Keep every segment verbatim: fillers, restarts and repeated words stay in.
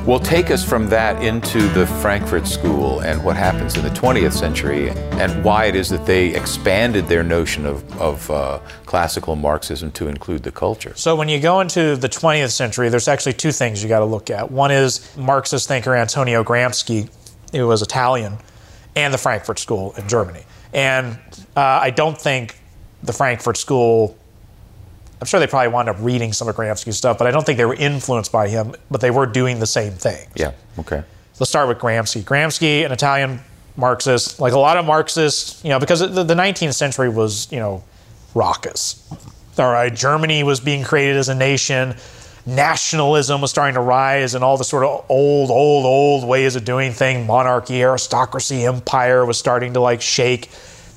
Well, take us from that into the Frankfurt School and what happens in the twentieth century and why it is that they expanded their notion of, of uh, classical Marxism to include the culture. So when you go into the twentieth century, there's actually two things you got to look at. One is Marxist thinker Antonio Gramsci, who was Italian, and the Frankfurt School in Germany. And uh, I don't think the Frankfurt School, I'm sure they probably wound up reading some of Gramsci's stuff, but I don't think they were influenced by him, but they were doing the same thing. Yeah, okay. Let's start with Gramsci. Gramsci, an Italian Marxist, like a lot of Marxists, you know, because the, the nineteenth century was, you know, raucous. All right, Germany was being created as a nation. Nationalism was starting to rise, and all the sort of old, old, old ways of doing things, monarchy, aristocracy, empire was starting to like shake,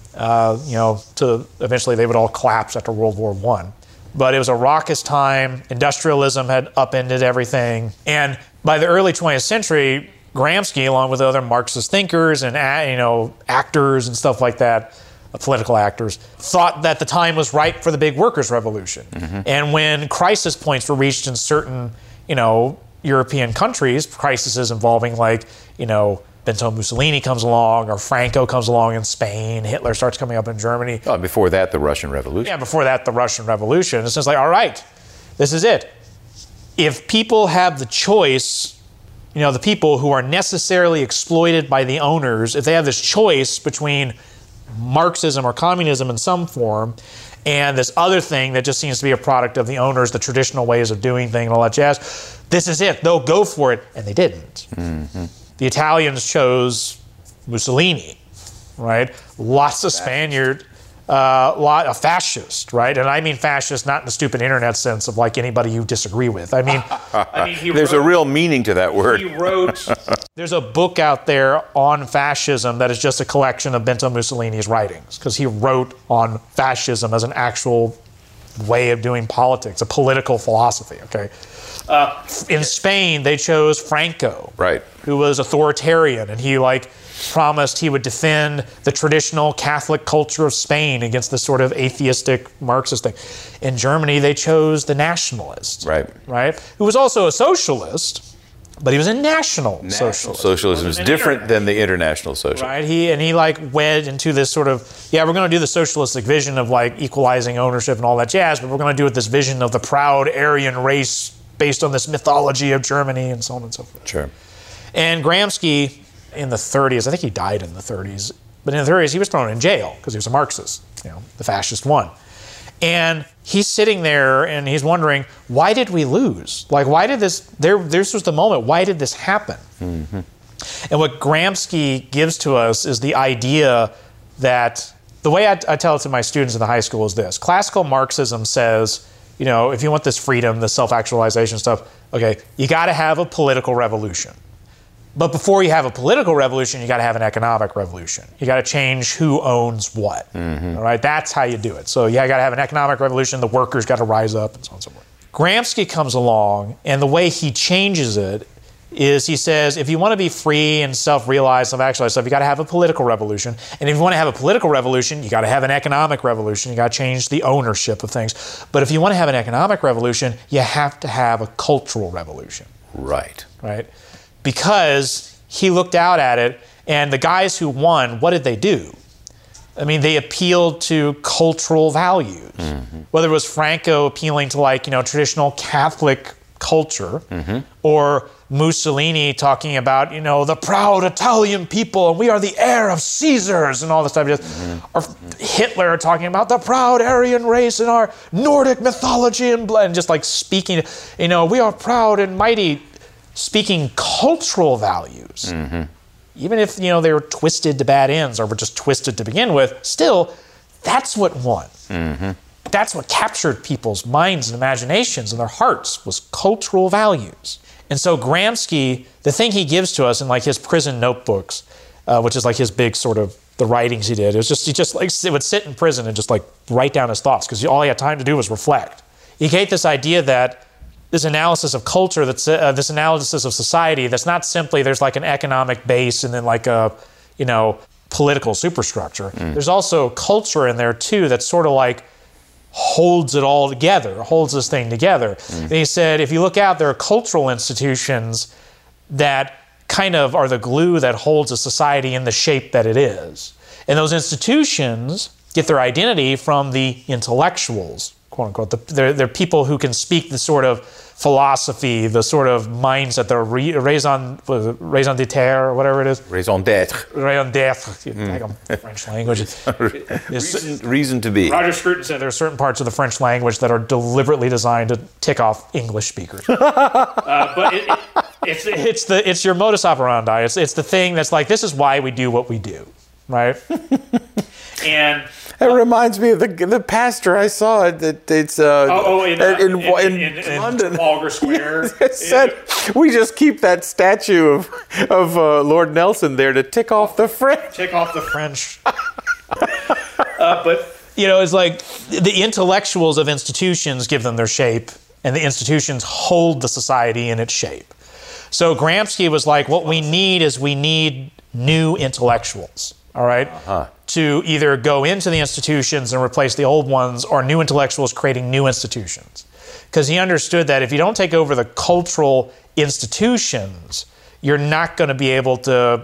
uh, you know, to eventually they would all collapse after World War One. But it was a raucous time. Industrialism had upended everything. And by the early twentieth century, Gramsci, along with other Marxist thinkers and, you know, actors and stuff like that, political actors, thought that the time was ripe for the big workers' revolution. Mm-hmm. And when crisis points were reached in certain, you know, European countries, crises involving like, you know, Benito Mussolini comes along, or Franco comes along in Spain, Hitler starts coming up in Germany. Oh, before that, the Russian Revolution. Yeah, before that, the Russian Revolution. It's just like, all right, this is it. If people have the choice, you know, the people who are necessarily exploited by the owners, if they have this choice between Marxism or communism in some form and this other thing that just seems to be a product of the owners, the traditional ways of doing things and all that jazz, this is it. They'll go for it. And they didn't. Mm-hmm. The Italians chose Mussolini, right? Lots of Spaniard, uh, lot of fascist, right? And I mean fascist not in the stupid internet sense of like anybody you disagree with. I mean, I mean he there's wrote, a real meaning to that word. He wrote, there's a book out there on fascism that is just a collection of Benito Mussolini's writings, because he wrote on fascism as an actual way of doing politics, a political philosophy, okay? Uh, in Spain, they chose Franco, right, who was authoritarian, and he like promised he would defend the traditional Catholic culture of Spain against this sort of atheistic Marxist thing. In Germany, they chose the nationalist, right, right, who was also a socialist, but he was a national, national socialist. Socialism is different than the international socialism, right? He and he like wed into this sort of yeah, we're going to do the socialistic vision of like equalizing ownership and all that jazz, but we're going to do it this vision of the proud Aryan race based on this mythology of Germany and so on and so forth. Sure. And Gramsci, in the thirties, I think he died in the thirties, but in the thirties he was thrown in jail because he was a Marxist, you know, the fascist one. And he's sitting there and he's wondering, why did we lose? Like, why did this, there, this was the moment, why did this happen? Mm-hmm. And what Gramsci gives to us is the idea that, the way I, I tell it to my students in the high school is this: classical Marxism says, you know, if you want this freedom, this self-actualization stuff, okay, you got to have a political revolution. But before you have a political revolution, you got to have an economic revolution. You got to change who owns what. Mm-hmm. All right, that's how you do it. So yeah, you got to have an economic revolution. The workers got to rise up, and so on and so forth. Gramsci comes along, and the way he changes it is he says, if you want to be free and self-realized, self-actualized stuff, you got to have a political revolution. And if you want to have a political revolution, you got to have an economic revolution. You got to change the ownership of things. But if you want to have an economic revolution, you have to have a cultural revolution. Right. Right? Because he looked out at it, and the guys who won, what did they do? I mean, they appealed to cultural values. Mm-hmm. Whether it was Franco appealing to, like, you know, traditional Catholic culture, mm-hmm. or Mussolini talking about, you know, the proud Italian people, and we are the heir of Caesars, and all this stuff. Mm-hmm. Or Hitler talking about the proud Aryan race and our Nordic mythology, and, and just like speaking, you know, we are proud and mighty, speaking cultural values. Mm-hmm. Even if, you know, they were twisted to bad ends or were just twisted to begin with, still, that's what won. Mm-hmm. That's what captured people's minds and imaginations and their hearts, was cultural values. And so Gramsci, the thing he gives to us in like his prison notebooks, uh, which is like his big sort of, the writings he did, it was just, he just like would sit in prison and just like write down his thoughts, because all he had time to do was reflect. He gave this idea that this analysis of culture, that's uh, this analysis of society, that's not simply there's like an economic base and then like a, you know, political superstructure. Mm. There's also culture in there too that's sort of like holds it all together, holds this thing together. Mm. And he said, if you look out, there are cultural institutions that kind of are the glue that holds a society in the shape that it is. And those institutions get their identity from the intellectuals, quote unquote. The, they're, they're people who can speak the sort of philosophy, the sort of mindset, the re, raison, raison d'être, or whatever it is. Raison d'être. Raison d'être. Mm. French language. reason, reason to be. Roger Scruton said there are certain parts of the French language that are deliberately designed to tick off English speakers. uh, but it, it, it's, it's, the, it's your modus operandi. It's, it's the thing that's like, this is why we do what we do, right? And... It reminds me of the the pastor I saw. That it's uh, oh, oh in, in, in, in, in, in London, Trafalgar Square. It said we just keep that statue of of uh, Lord Nelson there to tick off the French. Tick off the French. uh, but you know, it's like the intellectuals of institutions give them their shape, and the institutions hold the society in its shape. So Gramsci was like, what we need is we need new intellectuals. All right. Uh-huh. To either go into the institutions and replace the old ones, or new intellectuals creating new institutions. Because he understood that if you don't take over the cultural institutions, you're not going to be able to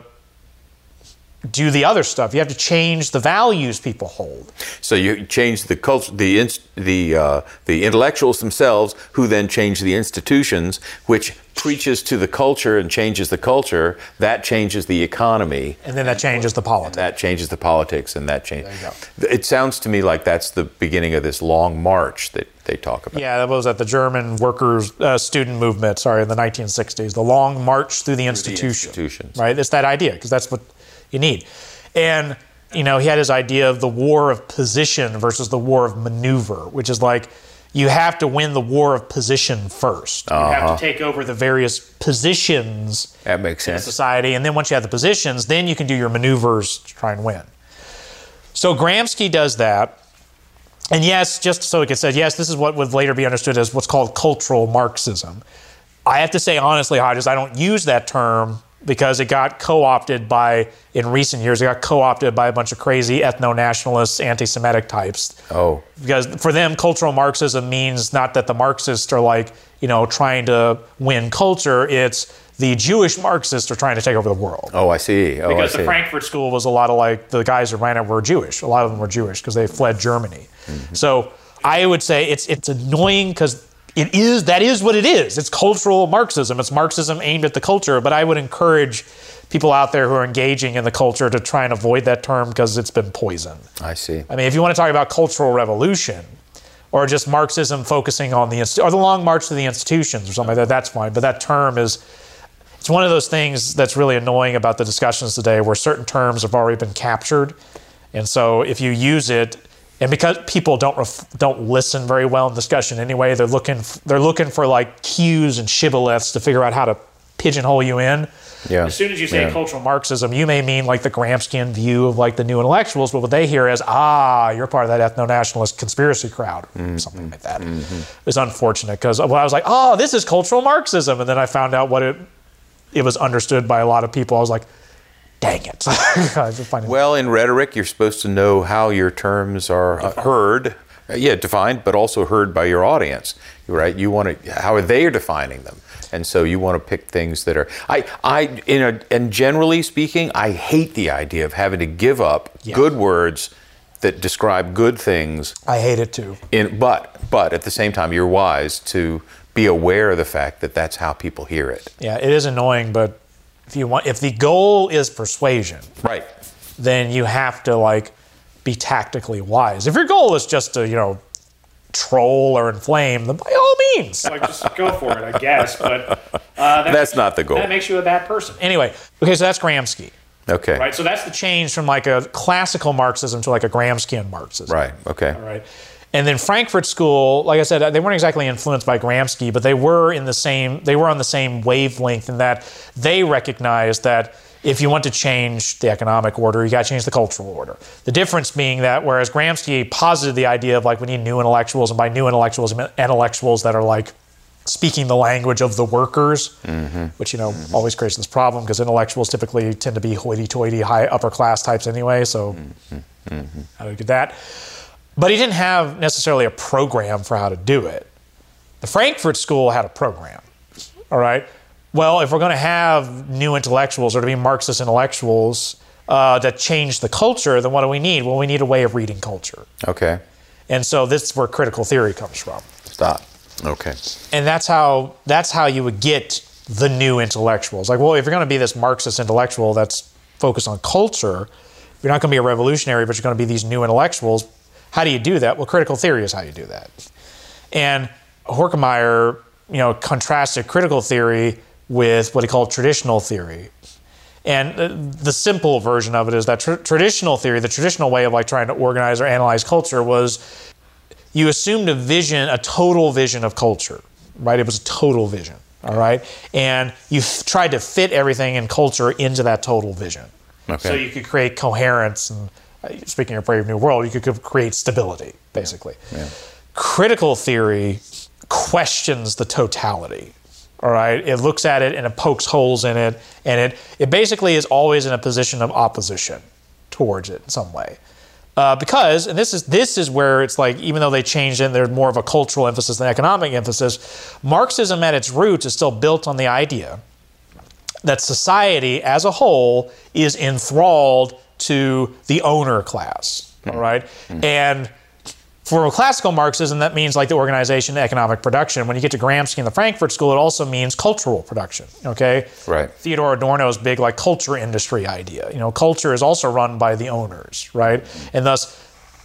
do the other stuff. You have to change the values people hold. So you change the culture, the inst- the uh, the intellectuals themselves, who then change the institutions, which preaches to the culture and changes the culture. That changes the economy, and then that changes the politics. That changes the politics, and that changes. There you go. It sounds to me like that's the beginning of this long march that they talk about. Yeah, that was at the German workers' uh, student movement. Sorry, in the nineteen sixties, the long march through the, institution, the institutions. Right, it's that idea, because that's what you need. And, you know, he had his idea of the war of position versus the war of maneuver, which is like you have to win the war of position first. Uh-huh. You have to take over the various positions that makes sense. in society. And then once you have the positions, then you can do your maneuvers to try and win. So Gramsci does that. And yes, just so it gets said, yes, this is what would later be understood as what's called cultural Marxism. I have to say honestly, Hodges, I don't use that term because it got co-opted by, in recent years, it got co-opted by a bunch of crazy ethno-nationalists, anti-Semitic types. Oh. Because for them, cultural Marxism means not that the Marxists are like, you know, trying to win culture, it's the Jewish Marxists are trying to take over the world. Oh, I see. Oh, because I see. the Frankfurt School was a lot of like, the guys who ran it were Jewish. A lot of them were Jewish because they fled Germany. Mm-hmm. So I would say it's it's annoying because It is, that is what it is. It's cultural Marxism. It's Marxism aimed at the culture, but I would encourage people out there who are engaging in the culture to try and avoid that term because it's been poisoned. I see. I mean, if you want to talk about cultural revolution or just Marxism focusing on the, or the long march to the institutions or something like that, that's fine. But that term is, it's one of those things that's really annoying about the discussions today where certain terms have already been captured. And so if you use it, and because people don't ref, don't listen very well in discussion anyway, they're looking f- they're looking for like cues and shibboleths to figure out how to pigeonhole you in. Yeah. As soon as you say yeah. cultural Marxism, you may mean like the Gramscian view of like the new intellectuals, but what they hear is, ah, you're part of that ethno-nationalist conspiracy crowd, mm-hmm. something like that. Mm-hmm. It's unfortunate because well, I was like, oh, this is cultural Marxism, and then I found out what it it was understood by a lot of people. I was like, dang it. Well, in rhetoric, you're supposed to know how your terms are uh, heard. Uh, yeah, defined, but also heard by your audience, right? You want to, how are they defining them? And so you want to pick things that are, I, I, in a, and generally speaking, I hate the idea of having to give up yeah. good words that describe good things. I hate it too. In, but, but at the same time, you're wise to be aware of the fact that that's how people hear it. Yeah, it is annoying, but If you want, if the goal is persuasion, right, then you have to like be tactically wise. If your goal is just to, you know, troll or inflame, then by all means, like just go for it, I guess. But uh, that that's not the goal. That makes you a bad person. Anyway, okay, so that's Gramsci. Okay. Right. So that's the change from like a classical Marxism to like a Gramscian Marxism. Right. Okay. All right. And then Frankfurt School, like I said, they weren't exactly influenced by Gramsci, but they were in the same, they were on the same wavelength in that they recognized that if you want to change the economic order, you got to change the cultural order. The difference being that whereas Gramsci posited the idea of like we need new intellectuals, and by new intellectuals, I mean intellectuals that are like speaking the language of the workers, mm-hmm. which, you know, mm-hmm. always creates this problem because intellectuals typically tend to be hoity-toity, high upper class types anyway, so mm-hmm. how do we get that? But he didn't have necessarily a program for how to do it. The Frankfurt School had a program, all right? Well, if we're going to have new intellectuals or to be Marxist intellectuals uh, that change the culture, then what do we need? Well, we need a way of reading culture. Okay. And so this is where critical theory comes from. Stop. Okay. And that's how that's how you would get the new intellectuals. Like, well, if you're going to be this Marxist intellectual that's focused on culture, you're not going to be a revolutionary, but you're going to be these new intellectuals. How do you do that? Well, critical theory is how you do that. And Horkheimer, you know, contrasted critical theory with what he called traditional theory. And the simple version of it is that tr- traditional theory, the traditional way of like trying to organize or analyze culture, was you assumed a vision, a total vision of culture, right? It was a total vision, all right? And you f- tried to fit everything in culture into that total vision. Okay. So you could create coherence, and uh, speaking of Brave New World, you could create stability, basically. Yeah. Yeah. Critical theory questions the totality. All right, it looks at it and it pokes holes in it, and it it basically is always in a position of opposition towards it in some way, uh, because and this is this is where it's like, even though they changed it, and there's more of a cultural emphasis than economic emphasis. Marxism at its roots is still built on the idea that society as a whole is enthralled to the owner class. All right, mm-hmm. and for classical Marxism, that means like the organization, economic production. When you get to Gramsci and the Frankfurt School, it also means cultural production, okay? Right. Theodore Adorno's big like culture industry idea. You know, culture is also run by the owners, right? And thus,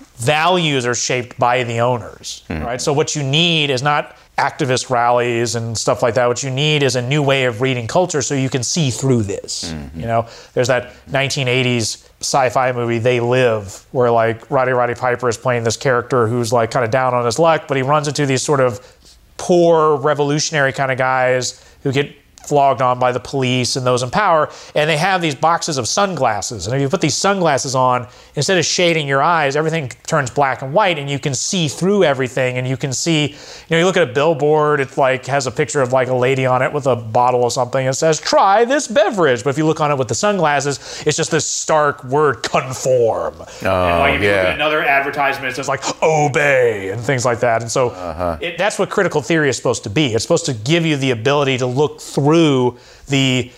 values are shaped by the owners, mm. right? So what you need is not activist rallies and stuff like that. What you need is a new way of reading culture so you can see through this. Mm-hmm. You know, there's that nineteen eighties sci-fi movie, They Live, where like Roddy Roddy Piper is playing this character who's like kind of down on his luck, but he runs into these sort of poor revolutionary kind of guys who get flogged on by the police and those in power, and they have these boxes of sunglasses. And if you put these sunglasses on, instead of shading your eyes, everything turns black and white, and you can see through everything. And you can see, you know, you look at a billboard, it like has a picture of like a lady on it with a bottle of something. It says, "Try this beverage." But if you look on it with the sunglasses, it's just this stark word, "conform." Oh, and like if you yeah. look at another advertisement, it says like "obey" and things like that. And so uh-huh. it, that's what critical theory is supposed to be. It's supposed to give you the ability to look through the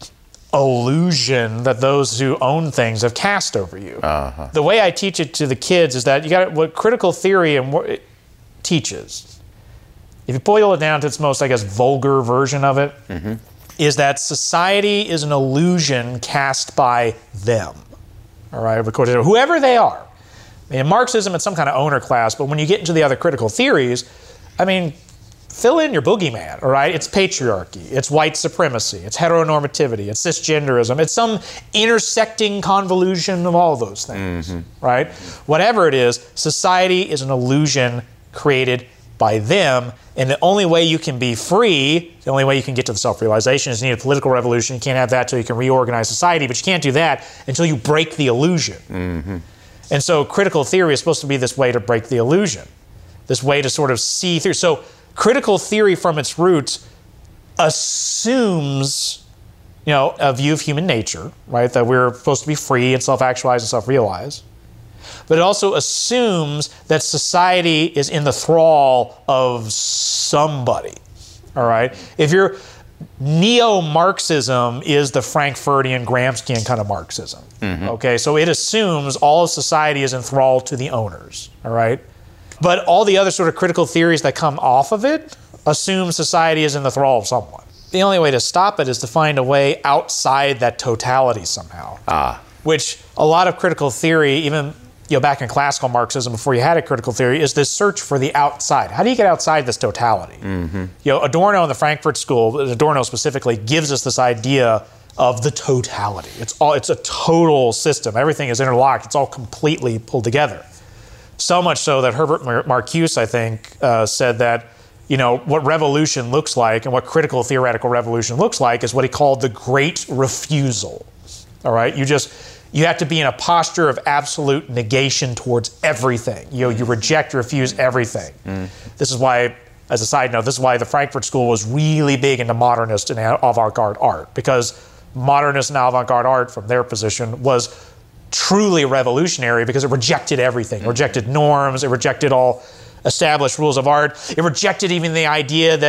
illusion that those who own things have cast over you. Uh-huh. The way I teach it to the kids is that you got what critical theory and what it teaches. If you boil it down to its most, I guess, vulgar version of it, mm-hmm. is that society is an illusion cast by them. All right, whoever they are. I mean, in Marxism, it's some kind of owner class, but when you get into the other critical theories, I mean, fill in your boogeyman, all right? It's patriarchy, it's white supremacy, it's heteronormativity, it's cisgenderism, it's some intersecting convolution of all those things, mm-hmm. right? Whatever it is, society is an illusion created by them, and the only way you can be free, the only way you can get to the self-realization is you need a political revolution. You can't have that until you can reorganize society, but you can't do that until you break the illusion. Mm-hmm. And so critical theory is supposed to be this way to break the illusion, this way to sort of see through. So critical theory from its roots assumes, you know, a view of human nature, right? That we're supposed to be free and self-actualize and self-realize. But it also assumes that society is in the thrall of somebody, all right? If you're, neo-Marxism is the Frankfurtian, Gramscian kind of Marxism, mm-hmm. okay? So it assumes all of society is enthralled to the owners, all right? But all the other sort of critical theories that come off of it assume society is in the thrall of someone. The only way to stop it is to find a way outside that totality somehow. Ah. Which a lot of critical theory, even you know, back in classical Marxism before you had a critical theory, is this search for the outside. How do you get outside this totality? Mm-hmm. You know, Adorno in the Frankfurt School, Adorno specifically, gives us this idea of the totality. It's all it's a total system. Everything is interlocked. It's all completely pulled together. So much so that Herbert Marcuse, I think, uh, said that, you know, what revolution looks like and what critical theoretical revolution looks like is what he called the great refusal. All right? You just, you have to be in a posture of absolute negation towards everything. You know, you reject, refuse everything. Mm. This is why, as a side note, this is why the Frankfurt School was really big into modernist and avant-garde art, because modernist and avant-garde art, from their position, was truly revolutionary because it rejected everything. It rejected norms, it rejected all established rules of art, it rejected even the idea that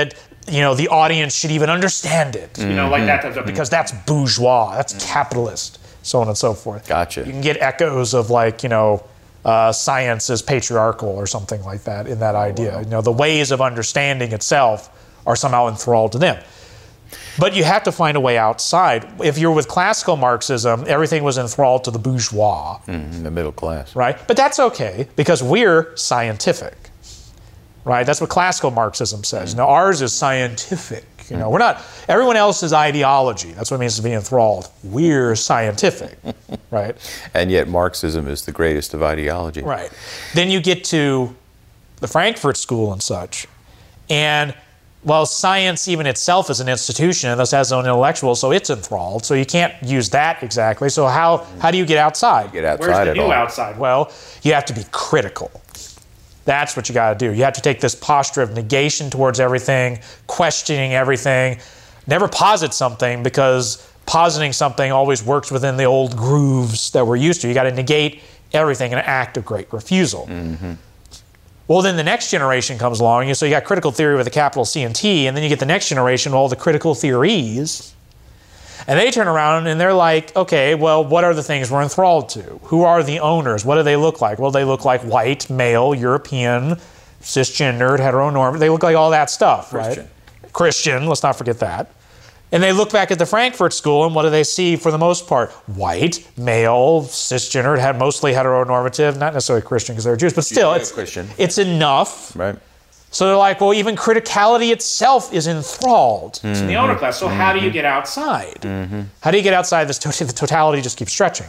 you know, the audience should even understand it, you know, like that type of stuff, because that's bourgeois, that's capitalist, so on and so forth. Gotcha. You can get echoes of like, you know, uh, science is patriarchal or something like that in that idea. wow. You know, the ways of understanding itself are somehow enthralled to them. But you have to find a way outside. If you're with classical Marxism, everything was enthralled to the bourgeois. Mm, the middle class. Right? But that's okay, because we're scientific. Right? That's what classical Marxism says. Mm. Now, ours is scientific. You know, we're not, everyone else is ideology. That's what it means to be enthralled. We're scientific. Right? And yet Marxism is the greatest of ideology. Right. Then you get to the Frankfurt School and such. And well, science even itself is an institution and thus has its own intellectuals, so it's enthralled. So you can't use that exactly. So how, how do you get outside? Get outside Where's the at new all. outside? Well, you have to be critical. That's what you got to do. You have to take this posture of negation towards everything, questioning everything. Never posit something, because positing something always works within the old grooves that we're used to. You got to negate everything in an act of great refusal. Mm-hmm. Well, then the next generation comes along, so you got critical theory with a capital C and T, and then you get the next generation, all the critical theories, and they turn around and they're like, okay, well, what are the things we're enthralled to? Who are the owners? What do they look like? Well, they look like white, male, European, cisgendered, heteronormative. They look like all that stuff, Christian. right? Christian, let's not forget that. And they look back at the Frankfurt School, and what do they see for the most part? White, male, cisgendered, had mostly heteronormative, not necessarily Christian because they're Jews, but still, it's, Christian. it's enough. Right. So they're like, well, even criticality itself is enthralled mm-hmm. to the owner class. So mm-hmm. how do you get outside? Mm-hmm. How do you get outside this? To- the totality just keeps stretching.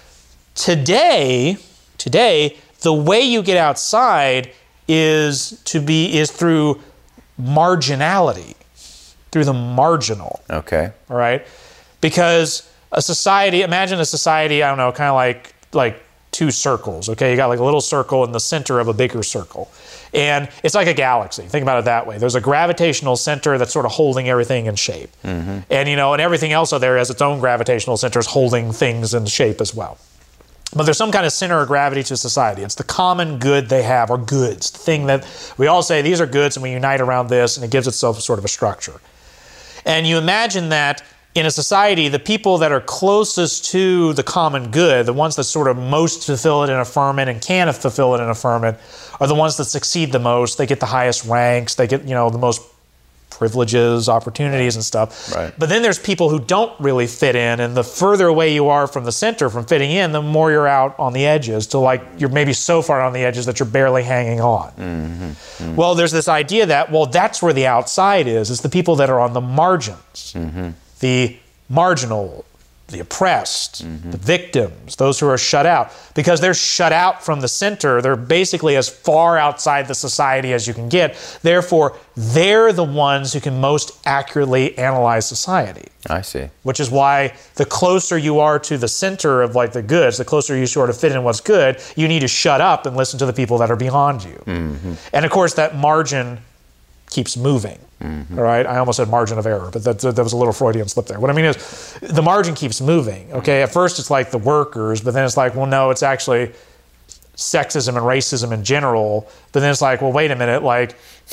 Today, today, the way you get outside is to be is through marginality. Through the marginal. Okay. All right? Because a society, imagine a society, I don't know, kind of like like two circles, okay? You got like a little circle in the center of a bigger circle. And it's like a galaxy. Think about it that way. There's a gravitational center that's sort of holding everything in shape. Mm-hmm. And, you know, and everything else out there has its own gravitational centers holding things in shape as well. But there's some kind of center of gravity to society. It's the common good they have, or goods, the thing that we all say, these are goods, and we unite around this, and it gives itself sort of a structure. And you imagine that in a society, the people that are closest to the common good, the ones that sort of most fulfill it and affirm it and can fulfill it and affirm it, are the ones that succeed the most. They get the highest ranks. They get, you know, the most privileges, opportunities, and stuff. Right. But then there's people who don't really fit in, and the further away you are from the center, from fitting in, the more you're out on the edges, to like you're maybe so far on the edges that you're barely hanging on. Mm-hmm. Mm-hmm. Well, there's this idea that, well, that's where the outside is. It's the people that are on the margins, mm-hmm. the marginal, the oppressed, mm-hmm. the victims, those who are shut out. Because they're shut out from the center, they're basically as far outside the society as you can get. Therefore, they're the ones who can most accurately analyze society. I see. Which is why the closer you are to the center of like the goods, the closer you sort of fit in what's good, you need to shut up and listen to the people that are beyond you. Mm-hmm. And of course, that margin keeps moving. Mm-hmm. All right, I almost said margin of error, but that, that was a little Freudian slip there. What I mean is, the margin keeps moving. Okay, at first it's like the workers, but then it's like, well, no, it's actually sexism and racism in general. But then it's like, well, wait a minute, like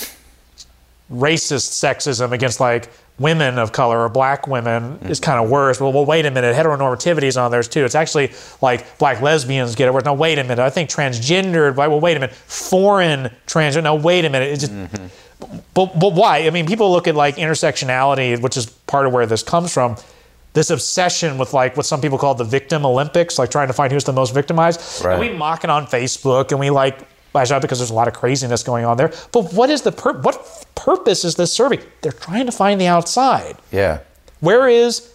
racist sexism against like women of color or black women mm-hmm. is kind of worse. Well, well, wait a minute, heteronormativity is on there too. It's actually like black lesbians get it worse. Now, wait a minute, I think transgendered. Well, wait a minute, foreign transgender. No, wait a minute, it just. Mm-hmm. But, but why? I mean, people look at like intersectionality, which is part of where this comes from, this obsession with like what some people call the victim Olympics, like trying to find who's the most victimized. Right. And we mock it on Facebook, and we like lash out because there's a lot of craziness going on there. But what is the pur- what purpose is this serving? They're trying to find the outside. Yeah. Where is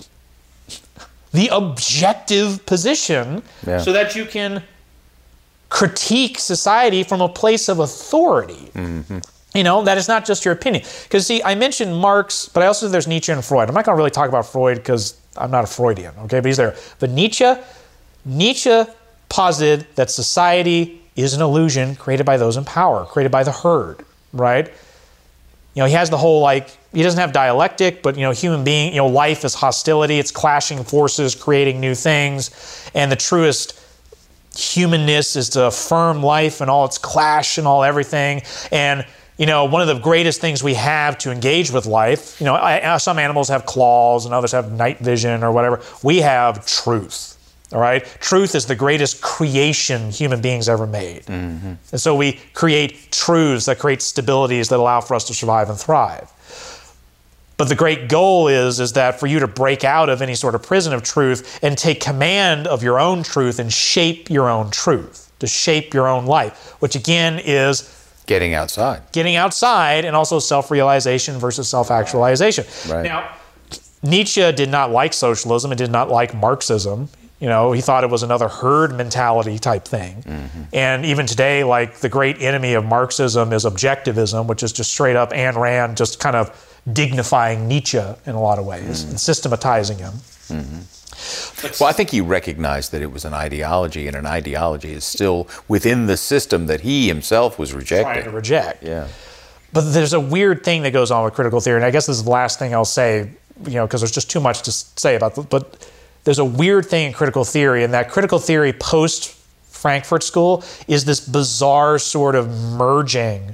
the objective position yeah. so that you can critique society from a place of authority? Mm-hmm. You know, that is not just your opinion. Because, see, I mentioned Marx, but I also think there's Nietzsche and Freud. I'm not going to really talk about Freud because I'm not a Freudian, okay? But he's there. But Nietzsche, Nietzsche posited that society is an illusion created by those in power, created by the herd, right? You know, he has the whole, like, he doesn't have dialectic, but, you know, human being, you know, life is hostility. It's clashing forces, creating new things. And the truest humanness is to affirm life and all its clash and all everything. And you know, one of the greatest things we have to engage with life, you know, I, some animals have claws and others have night vision or whatever. We have truth. All right? Truth is the greatest creation human beings ever made. Mm-hmm. And so we create truths that create stabilities that allow for us to survive and thrive. But the great goal is, is that for you to break out of any sort of prison of truth and take command of your own truth and shape your own truth, to shape your own life, which again is getting outside. Getting outside and also self-realization versus self-actualization. Right. Now, Nietzsche did not like socialism and did not like Marxism. You know, he thought it was another herd mentality type thing. Mm-hmm. And even today, like, the great enemy of Marxism is objectivism, which is just straight up Ayn Rand just kind of dignifying Nietzsche in a lot of ways mm-hmm. and systematizing him. Mm-hmm. Well, I think he recognized that it was an ideology, and an ideology is still within the system that he himself was rejecting. Trying to reject. Yeah. But there's a weird thing that goes on with critical theory, and I guess this is the last thing I'll say, you know, because there's just too much to say about it. But there's a weird thing in critical theory, and that critical theory post-Frankfurt School is this bizarre sort of merging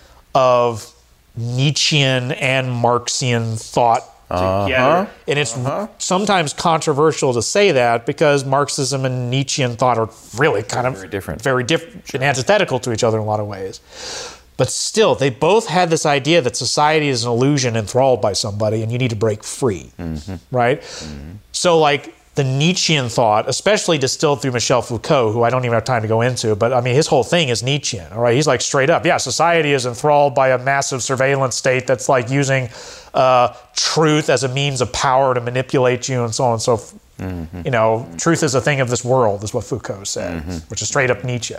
of Nietzschean and Marxian thought uh-huh. together. And it's uh-huh. sometimes controversial to say that because Marxism and Nietzschean thought are really kind of very different, very different sure. and antithetical to each other in a lot of ways. But still, they both had this idea that society is an illusion enthralled by somebody and you need to break free, mm-hmm. right? Mm-hmm. So like the Nietzschean thought, especially distilled through Michel Foucault, who I don't even have time to go into, but I mean, his whole thing is Nietzschean, all right? He's like straight up, yeah, society is enthralled by a massive surveillance state that's like using uh, truth as a means of power to manipulate you and so on and so forth. Mm-hmm. You know, mm-hmm. truth is a thing of this world, is what Foucault said, mm-hmm. which is straight up Nietzsche.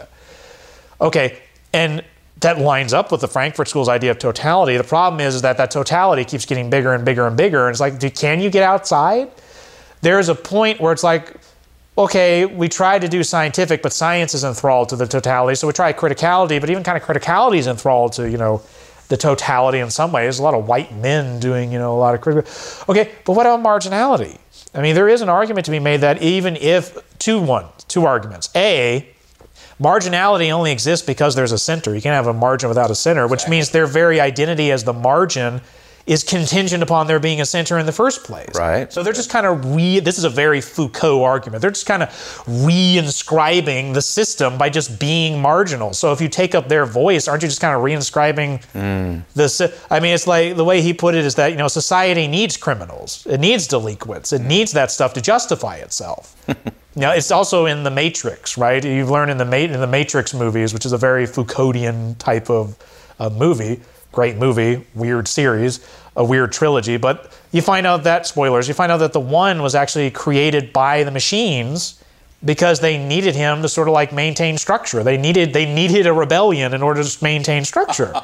Okay, and that lines up with the Frankfurt School's idea of totality. The problem is, is that that totality keeps getting bigger and bigger and bigger, and it's like, do, can you get outside? There's a point where it's like, okay, we tried to do scientific, but science is enthralled to the totality. So we try criticality, but even kind of criticality is enthralled to, you know, the totality in some ways. A lot of white men doing, you know, a lot of critical. Okay, but what about marginality? I mean, there is an argument to be made that even if, two, one, two arguments. A, marginality only exists because there's a center. You can't have a margin without a center, which means their very identity as the margin is contingent upon there being a center in the first place. Right. So they're just kind of re, this is a very Foucault argument. They're just kind of reinscribing the system by just being marginal. So if you take up their voice, aren't you just kind of reinscribing mm. the, I mean, it's like, the way he put it is that, you know, society needs criminals. It needs delinquents. It needs that stuff to justify itself. Now, it's also in The Matrix, right? You've learned in the, Ma- in the Matrix movies, which is a very Foucauldian type of uh, movie. Great movie, weird series, a weird trilogy, but you find out that, spoilers, you find out that the one was actually created by the machines because they needed him to sort of like maintain structure. They needed they needed a rebellion in order to just maintain structure.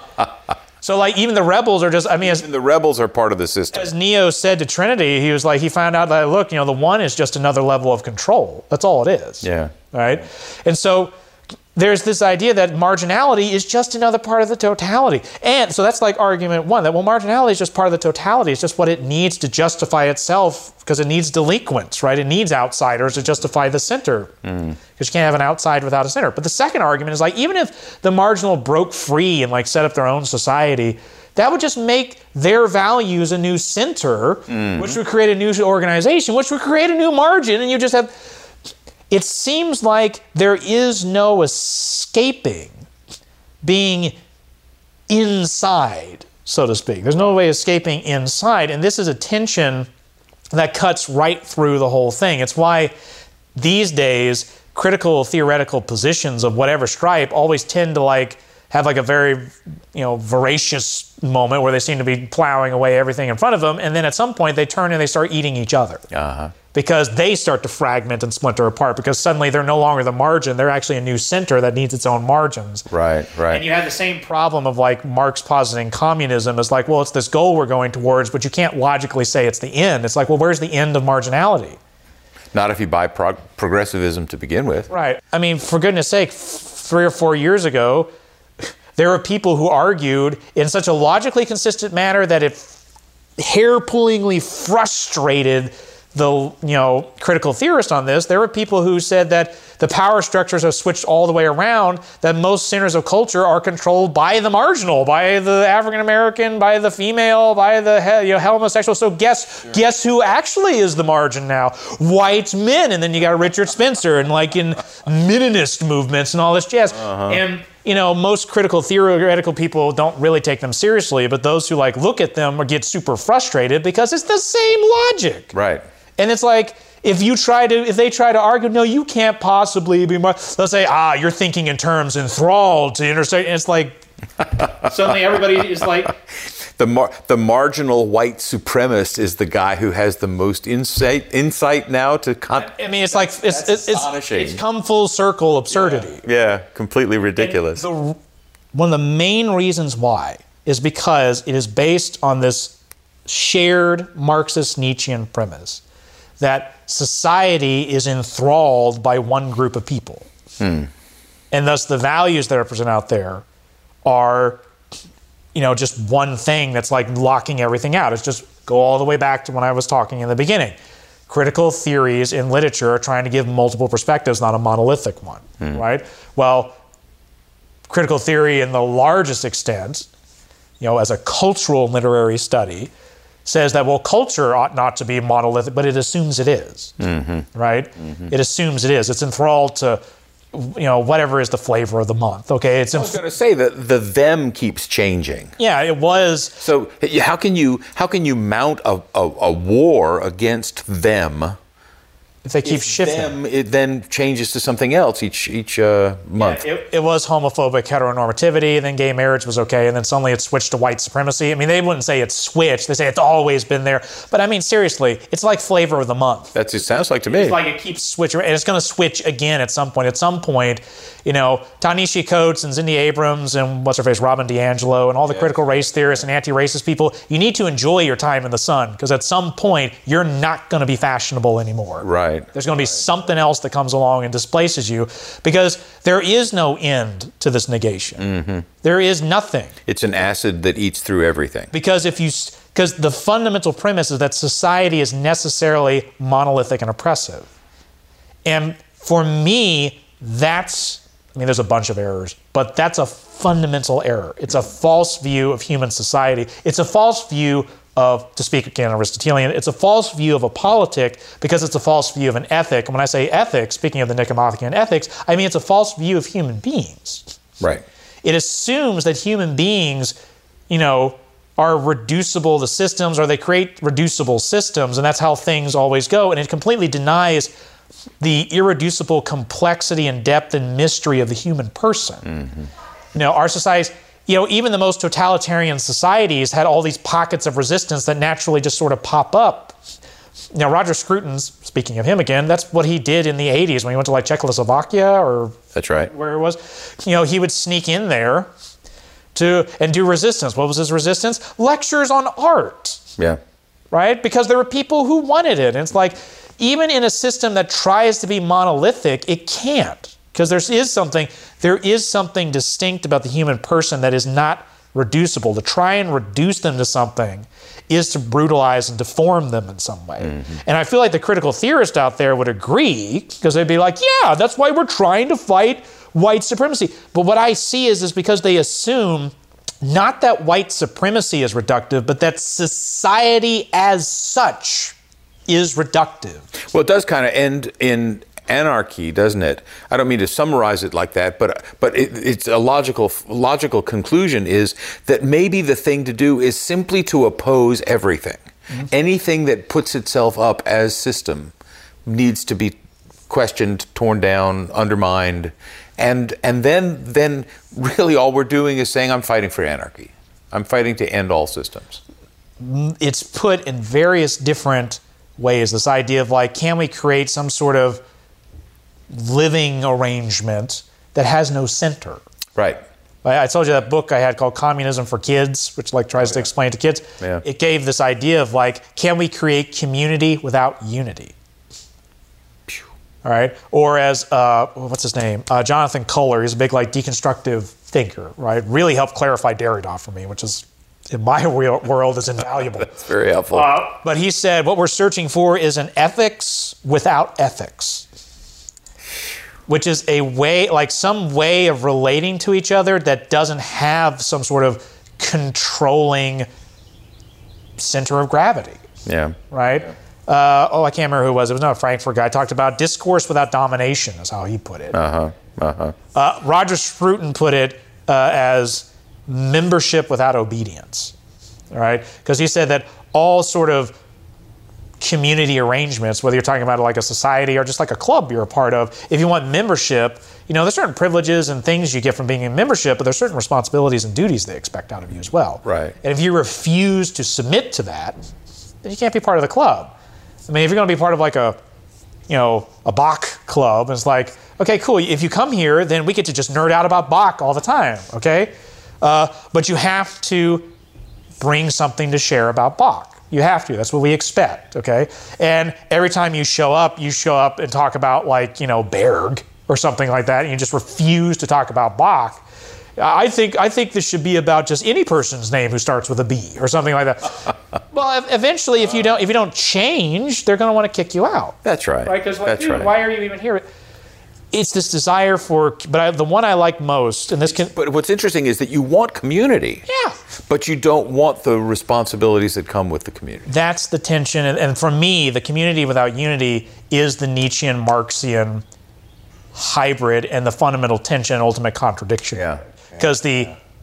So like even the rebels are just, I mean, as, the rebels are part of the system. As Neo said to Trinity, he was like, he found out that, look, you know, the one is just another level of control. That's all it is. Yeah. Right? And so there's this idea that marginality is just another part of the totality. And so that's like argument one, that, well, marginality is just part of the totality. It's just what it needs to justify itself because it needs delinquents, right? It needs outsiders to justify the center because mm. you can't have an outside without a center. But the second argument is like, even if the marginal broke free and like set up their own society, that would just make their values a new center, mm. which would create a new organization, which would create a new margin, and you just have... It seems like there is no escaping being inside, so to speak. There's no way escaping inside, and this is a tension that cuts right through the whole thing. It's why these days critical theoretical positions of whatever stripe always tend to like have like a very, you know, voracious moment where they seem to be plowing away everything in front of them, and then at some point they turn and they start eating each other. Uh-huh. Because they start to fragment and splinter apart because suddenly they're no longer the margin. They're actually a new center that needs its own margins. Right, right. And you have the same problem of like Marx positing communism as like, well, it's this goal we're going towards, but you can't logically say it's the end. It's like, well, where's the end of marginality? Not if you buy prog- progressivism to begin with. Right. I mean, for goodness sake, f- three or four years ago, there were people who argued in such a logically consistent manner that it hair-pullingly frustrated the you know critical theorist on this, there were people who said that the power structures have switched all the way around, that most centers of culture are controlled by the marginal, by the African American, by the female, by the you know, homosexual. So guess sure. guess who actually is the margin now? White men. And then you got Richard Spencer and like in Meninist movements and all this jazz. Uh-huh. And you know, most critical theoretical people don't really take them seriously, but those who like look at them or get super frustrated because it's the same logic. Right. And it's like, if you try to, if they try to argue, no, you can't possibly be more, they'll say, ah, you're thinking in terms enthralled to interstate. And it's like, suddenly everybody is like. The mar- the marginal white supremacist is the guy who has the most insight insight now to. Con- I mean, it's like it's it's, it's it's come full circle absurdity. Yeah, yeah, completely ridiculous. The, one of the main reasons why is because it is based on this shared Marxist Nietzschean premise that society is enthralled by one group of people, hmm. and thus the values that are presented out there are. You know, just one thing that's like locking everything out. It's just go all the way back to when I was talking in the beginning. Critical theories in literature are trying to give multiple perspectives, not a monolithic one, mm. right? Well, critical theory in the largest extent, you know, as a cultural literary study, says that, well, culture ought not to be monolithic, but it assumes it is, mm-hmm. right? Mm-hmm. It assumes it is. It's enthralled to you know, whatever is the flavor of the month. Okay, it's. I was going to say that the them keeps changing. Yeah, it was. So how can you how can you mount a, a, a war against them? If they keep if shifting, them, it then changes to something else each each uh, month. Yeah, it, it was homophobic heteronormativity, then gay marriage was okay, and then suddenly it switched to white supremacy. I mean, they wouldn't say it's switched; they say it's always been there. But I mean, seriously, it's like flavor of the month. That's it. Sounds like to me. It's like it keeps switching, and it's going to switch again at some point. At some point, you know, Ta-Nehisi Coates and Cindy Abrams and what's her face, Robin DiAngelo, and all the yes. critical race theorists and anti-racist people. You need to enjoy your time in the sun because at some point you're not going to be fashionable anymore. Right. There's going to be right. something else that comes along and displaces you because there is no end to this negation. Mm-hmm. There is nothing. It's an acid that eats through everything. Because if you, because the fundamental premise is that society is necessarily monolithic and oppressive. And for me, that's, I mean, there's a bunch of errors, but that's a fundamental error. It's a false view of human society. It's a false view of, to speak again Aristotelian, it's a false view of a politic because it's a false view of an ethic. And when I say ethics, speaking of the Nicomachean ethics, I mean it's a false view of human beings. Right. It assumes that human beings, you know, are reducible to systems or they create reducible systems and that's how things always go. And it completely denies the irreducible complexity and depth and mystery of the human person. Mm-hmm. You know, our societies, you know, even the most totalitarian societies had all these pockets of resistance that naturally just sort of pop up. Now, Roger Scruton's, speaking of him again, that's what he did in the eighties when he went to like Czechoslovakia or that's right. where it was. You know, he would sneak in there to and do resistance. What was his resistance? Lectures on art. Yeah. Right? Because there were people who wanted it. And it's like, even in a system that tries to be monolithic, it can't. Because there is something, there is something distinct about the human person that is not reducible. To try and reduce them to something is to brutalize and deform them in some way. Mm-hmm. And I feel like the critical theorist out there would agree, because they'd be like, yeah, that's why we're trying to fight white supremacy. But what I see is, is because they assume not that white supremacy is reductive, but that society as such is reductive. Well, it does kind of end in anarchy, doesn't it? I don't mean to summarize it like that, but but it, it's a logical logical conclusion is that maybe the thing to do is simply to oppose everything. Mm-hmm. Anything that puts itself up as system needs to be questioned, torn down, undermined, and and then then really all we're doing is saying I'm fighting for anarchy. I'm fighting to end all systems. It's put in various different ways. This idea of like, can we create some sort of living arrangement that has no center? Right. I, I told you that book I had called Communism for Kids, which like tries oh, yeah. to explain to kids. Yeah. It gave this idea of like, can we create community without unity? Pew. All right. Or as uh, what's his name? Uh, Jonathan Kohler. He's a big like deconstructive thinker. Right. Really helped clarify Derrida for me, which is in my real world is invaluable. That's very helpful. Uh, but he said, what we're searching for is an ethics without ethics, which is a way, like some way of relating to each other that doesn't have some sort of controlling center of gravity. Yeah. Right? Uh, oh, I can't remember who it was. It was not a Frankfurt guy. Talked about discourse without domination is how he put it. Uh-huh. Uh-huh. Uh, Roger Scruton put it uh, as membership without obedience. All right? Because he said that all sort of community arrangements, whether you're talking about like a society or just like a club you're a part of, if you want membership, you know, there's certain privileges and things you get from being in membership, but there's certain responsibilities and duties they expect out of you as well. Right. And if you refuse to submit to that, then you can't be part of the club. I mean, if you're going to be part of like a, you know, a Bach club, it's like, okay, cool. If you come here, then we get to just nerd out about Bach all the time, okay? Uh, but you have to bring something to share about Bach. You have to. That's what we expect, okay? And every time you show up, you show up and talk about like, you know, Berg or something like that, and you just refuse to talk about Bach. I think I think this should be about just any person's name who starts with a B or something like that. Well, eventually, if you don't if you don't change, they're going to want to kick you out. That's right. Right? Because like, That's dude, right. why are you even here? It's this desire for, but I, the one I like most, and this can. But what's interesting is that you want community. Yeah. But you don't want the responsibilities that come with the community. That's the tension, and, and for me, the community without unity is the Nietzschean Marxian hybrid and the fundamental tension and ultimate contradiction. Yeah. Because the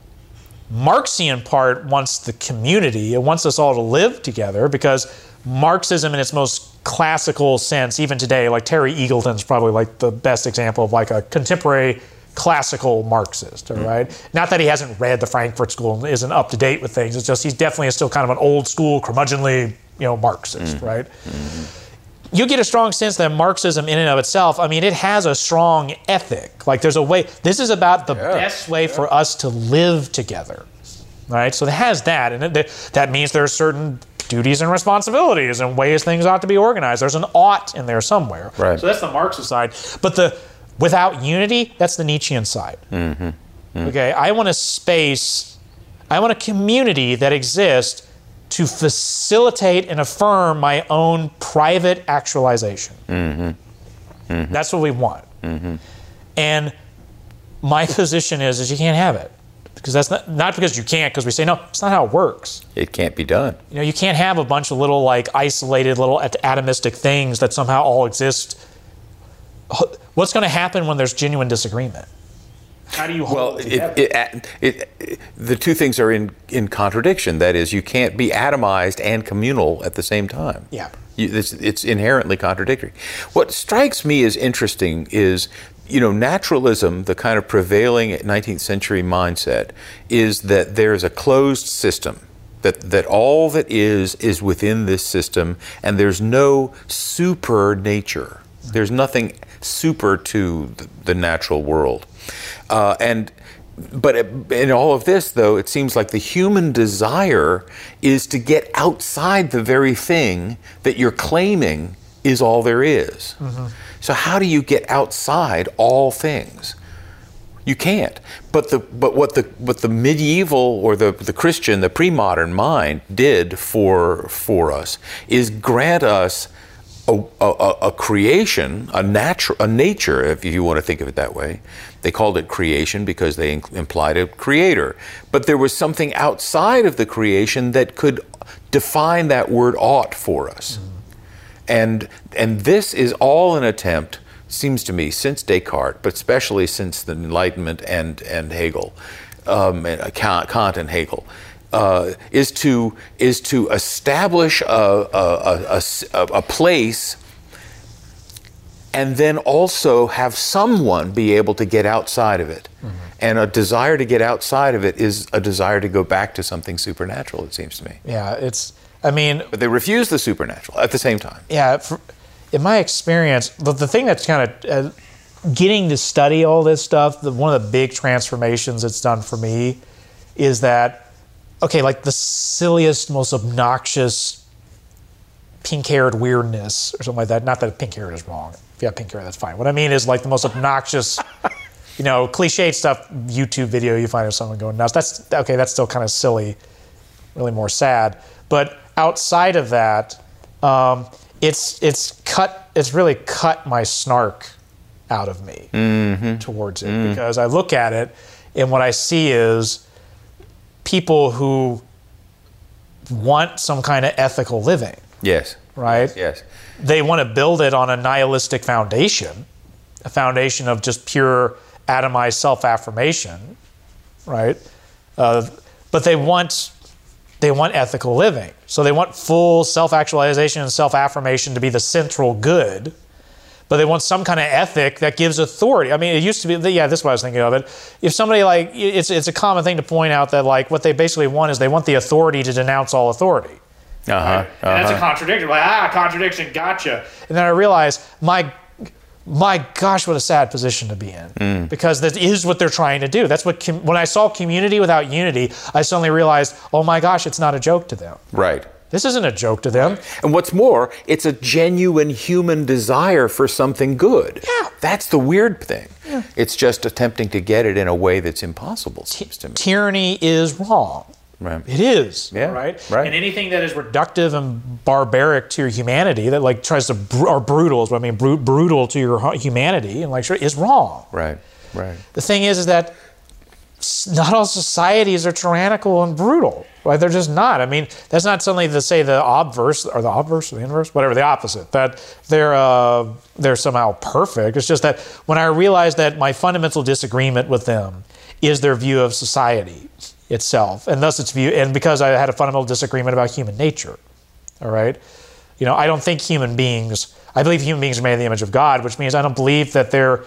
Marxian part wants the community, it wants us all to live together, because Marxism in its most classical sense, even today, like Terry Eagleton's probably like the best example of like a contemporary classical Marxist, all right? Mm-hmm. Not that he hasn't read the Frankfurt School and isn't up to date with things, it's just he's definitely still kind of an old school, curmudgeonly, you know, Marxist, mm-hmm. right? Mm-hmm. You get a strong sense that Marxism in and of itself, I mean, it has a strong ethic. Like there's a way, this is about the yeah, best way yeah. for us to live together, right? So it has that, and it, that means there are certain duties and responsibilities and ways things ought to be organized. There's an ought in there somewhere. Right. So that's the Marxist side. But the without unity, that's the Nietzschean side. Mm-hmm. Mm-hmm. Okay, I want a space, I want a community that exists to facilitate and affirm my own private actualization. Mm-hmm. Mm-hmm. That's what we want. Mm-hmm. And my position is, is you can't have it. Because that's not, not because you can't, because we say, no, it's not how it works. It can't be done. You know, you can't have a bunch of little, like, isolated little atomistic things that somehow all exist. What's going to happen when there's genuine disagreement? How do you hold well, it together? It, it, it, the two things are in, in contradiction. That is, you can't be atomized and communal at the same time. Yeah. You, it's, it's inherently contradictory. What strikes me as interesting is, you know, naturalism, the kind of prevailing nineteenth century mindset, is that there's a closed system, that, that all that is is within this system, and there's no super nature. There's nothing super to the, the natural world. Uh, and but in all of this, though, it seems like the human desire is to get outside the very thing that you're claiming is all there is. Mm-hmm. So how do you get outside all things? You can't. But the but what the what the medieval or the, the Christian, the pre-modern mind did for for us is grant us A, a, a creation, a natural, a nature, if you want to think of it that way. They called it creation because they implied a creator. But there was something outside of the creation that could define that word ought for us. Mm-hmm. And and this is all an attempt, seems to me, since Descartes, but especially since the Enlightenment and, and Hegel, um, and Kant and Hegel, Uh, is to is to establish a, a, a, a, a place, and then also have someone be able to get outside of it. Mm-hmm. And a desire to get outside of it is a desire to go back to something supernatural, it seems to me. Yeah, it's, I mean... But they refuse the supernatural at the same time. Yeah, for, in my experience, the, the thing that's kind of... Uh, getting to study all this stuff, the, one of the big transformations it's done for me is that okay, like the silliest, most obnoxious pink-haired weirdness or something like that. Not that pink-haired is wrong. If you have pink hair, that's fine. What I mean is like the most obnoxious, you know, cliched stuff, YouTube video you find of someone going nuts. That's, okay, that's still kind of silly. really more sad. But outside of that, um, it's it's cut. It's really cut my snark out of me mm-hmm. towards it mm. because I look at it, and what I see is people who want some kind of ethical living. Yes. Right? Yes. They want to build it on a nihilistic foundation, a foundation of just pure atomized self-affirmation, right? Uh, but they want they want ethical living. So they want full self-actualization and self-affirmation to be the central good, but they want some kind of ethic that gives authority. I mean, it used to be, yeah, this is what I was thinking of it. If somebody like, it's it's a common thing to point out that like what they basically want is they want the authority to denounce all authority. Uh-huh, right? uh-huh. And that's a contradiction. Like, ah, contradiction, gotcha. And then I realized, my my gosh, what a sad position to be in. Mm. Because that is what they're trying to do. That's what, com- when I saw community without unity, I suddenly realized, oh my gosh, it's not a joke to them. Right. This isn't a joke to them. And what's more, it's a genuine human desire for something good. Yeah. That's the weird thing. Yeah. It's just attempting to get it in a way that's impossible, seems to me. Tyranny is wrong. Right. It is, yeah, right? right? And anything that is reductive and barbaric to your humanity, that like tries to, br- or brutal is what I mean, br- brutal to your humanity, and like sure, is wrong. Right, right. The thing is, is that not all societies are tyrannical and brutal. Right? They're just not. I mean, that's not suddenly to say the obverse, or the obverse, or the inverse, whatever, the opposite, that they're, uh, they're somehow perfect. It's just that when I realized that my fundamental disagreement with them is their view of society itself, and thus its view, and because I had a fundamental disagreement about human nature, all right? You know, I don't think human beings, I believe human beings are made in the image of God, which means I don't believe that they're,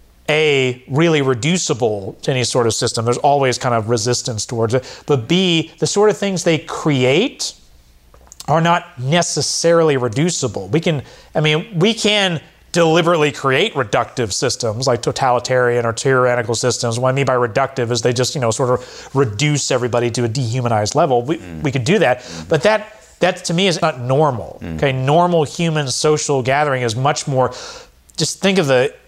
A, really reducible to any sort of system. There's always kind of resistance towards it. But B, the sort of things they create are not necessarily reducible. We can, I mean, we can deliberately create reductive systems like totalitarian or tyrannical systems. What I mean by reductive is they just, you know, sort of reduce everybody to a dehumanized level. We, mm. we could do that, but that, that to me is not normal. Mm. Okay, normal human social gathering is much more, just think of the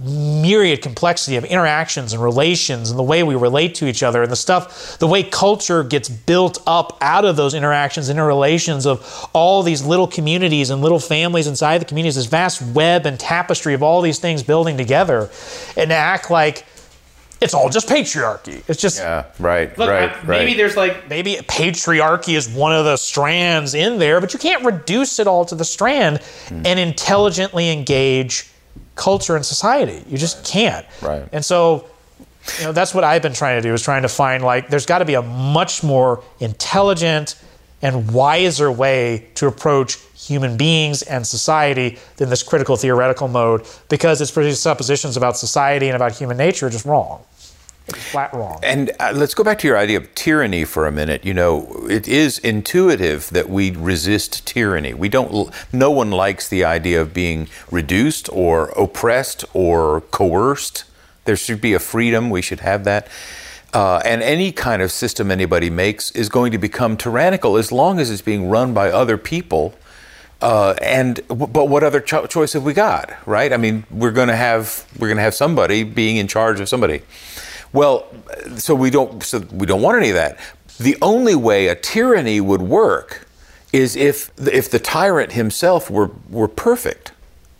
myriad complexity of interactions and relations and the way we relate to each other and the stuff, the way culture gets built up out of those interactions and interrelations of all these little communities and little families inside the communities, this vast web and tapestry of all these things building together, and to act like it's all just patriarchy. It's just, yeah, right, look, right, I, maybe right. there's like, maybe patriarchy is one of the strands in there, but you can't reduce it all to the strand mm. and intelligently engage culture and society. You just can't. Right. And so, you know, that's what I've been trying to do, is trying to find, like, there's got to be a much more intelligent and wiser way to approach human beings and society than this critical theoretical mode, because its presuppositions about society and about human nature are just wrong. It's flat wrong. And uh, let's go back to your idea of tyranny for a minute. You know, it is intuitive that we resist tyranny. We don't, no one likes the idea of being reduced or oppressed or coerced. There should be a freedom. We should have that. Uh, and any kind of system anybody makes is going to become tyrannical as long as it's being run by other people. Uh, and but what other cho- choice have we got, right? I mean, we're going to have we're going to have somebody being in charge of somebody. Well, so we don't so we don't want any of that. The only way a tyranny would work is if if the tyrant himself were were perfect.